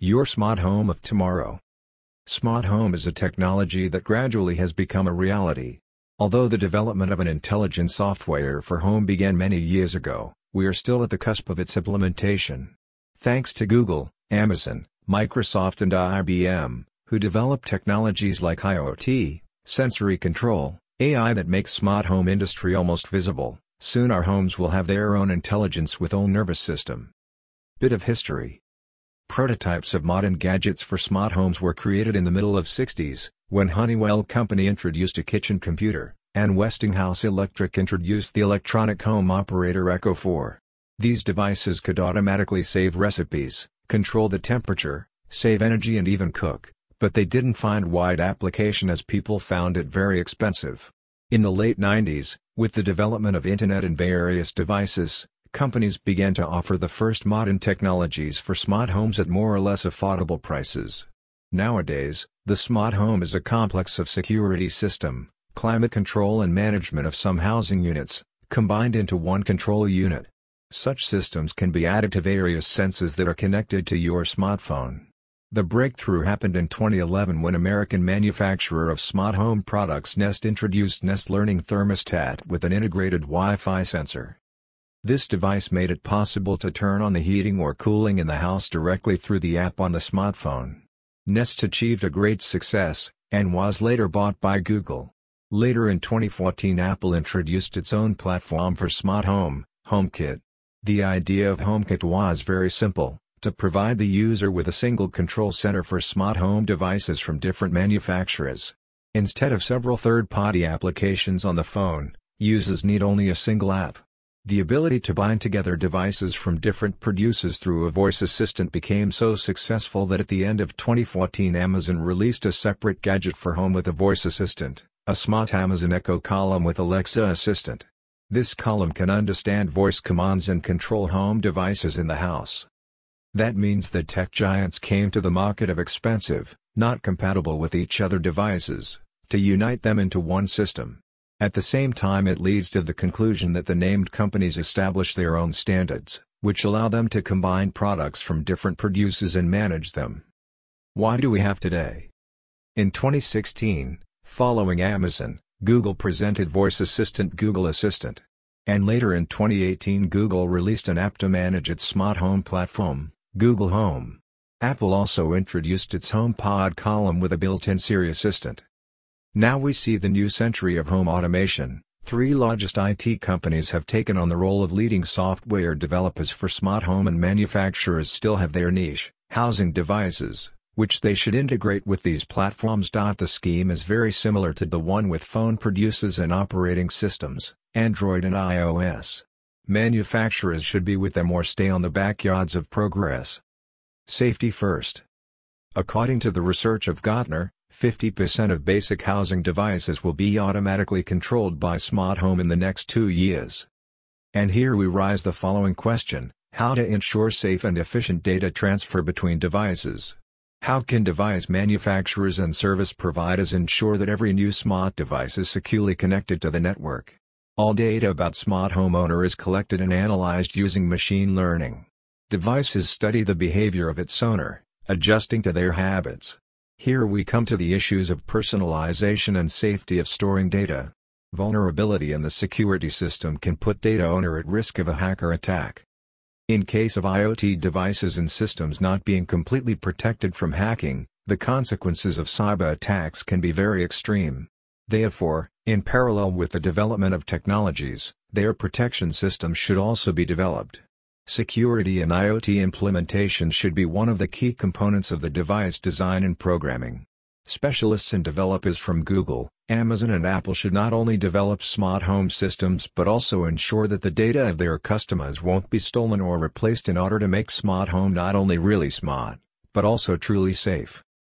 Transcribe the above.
Your smart home of tomorrow. Smart home is a technology that gradually has become a reality. Although the development of an intelligent software for home began many years ago, we are still at the cusp of its implementation. Thanks to Google, Amazon, Microsoft and IBM, who develop technologies like IoT, sensory control, AI that makes smart home industry almost visible, soon our homes will have their own intelligence with own nervous system. Bit of history. Prototypes of modern gadgets for smart homes were created in the middle of '60s, when Honeywell Company introduced a kitchen computer, and Westinghouse Electric introduced the electronic home operator Echo 4. These devices could automatically save recipes, control the temperature, save energy and even cook, but they didn't find wide application as people found it very expensive. In the late '90s, with the development of Internet and various devices, companies began to offer the first modern technologies for smart homes at more or less affordable prices. Nowadays, the smart home is a complex of security system, climate control and management of some housing units, combined into one control unit. Such systems can be added to various sensors that are connected to your smartphone. The breakthrough happened in 2011 when American manufacturer of smart home products Nest introduced Nest Learning Thermostat with an integrated Wi-Fi sensor. This device made it possible to turn on the heating or cooling in the house directly through the app on the smartphone. Nest achieved a great success, and was later bought by Google. Later in 2014 Apple introduced its own platform for smart home, HomeKit. The idea of HomeKit was very simple, to provide the user with a single control center for smart home devices from different manufacturers. Instead of several third-party applications on the phone, users need only a single app. The ability to bind together devices from different producers through a voice assistant became so successful that at the end of 2014 Amazon released a separate gadget for home with a voice assistant, a smart Amazon Echo column with Alexa Assistant. This column can understand voice commands and control home devices in the house. That means that tech giants came to the market of expensive, not compatible with each other devices, to unite them into one system. At the same time it leads to the conclusion that the named companies establish their own standards, which allow them to combine products from different producers and manage them. Why do we have today? In 2016, following Amazon, Google presented voice assistant Google Assistant. And later in 2018 Google released an app to manage its smart home platform, Google Home. Apple also introduced its HomePod column with a built-in Siri Assistant. Now we see the new century of home automation. Three largest IT companies have taken on the role of leading software developers for smart home, and manufacturers still have their niche, housing devices, which they should integrate with these platforms. The scheme is very similar to the one with phone producers and operating systems, Android and iOS. Manufacturers should be with them or stay on the backyards of progress. Safety first. According to the research of Gartner, 50% of basic housing devices will be automatically controlled by smart home in the next 2 years. And here we raise the following question: how to ensure safe and efficient data transfer between devices? How can device manufacturers and service providers ensure that every new smart device is securely connected to the network? All data about smart home owner is collected and analyzed using machine learning. Devices study the behavior of its owner, adjusting to their habits. Here we come to the issues of personalization and safety of storing data. Vulnerability in the security system can put data owner at risk of a hacker attack. In case of IoT devices and systems not being completely protected from hacking, the consequences of cyber attacks can be very extreme. Therefore, in parallel with the development of technologies, their protection systems should also be developed. Security in IoT implementation should be one of the key components of the device design and programming. Specialists and developers from Google, Amazon and Apple should not only develop smart home systems but also ensure that the data of their customers won't be stolen or replaced in order to make smart home not only really smart, but also truly safe.